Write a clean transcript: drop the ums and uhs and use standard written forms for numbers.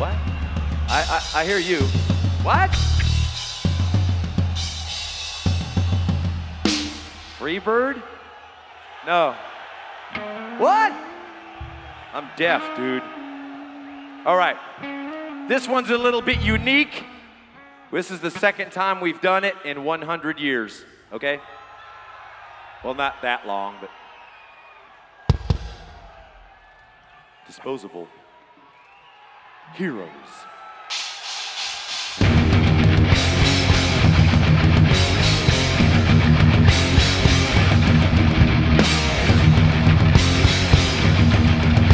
What? I hear you. What? Freebird? No. What? I'm deaf, dude. All right. This one's a little bit unique. This is the second time we've done it in 100 years, okay? Well, not that long, but disposable heroes.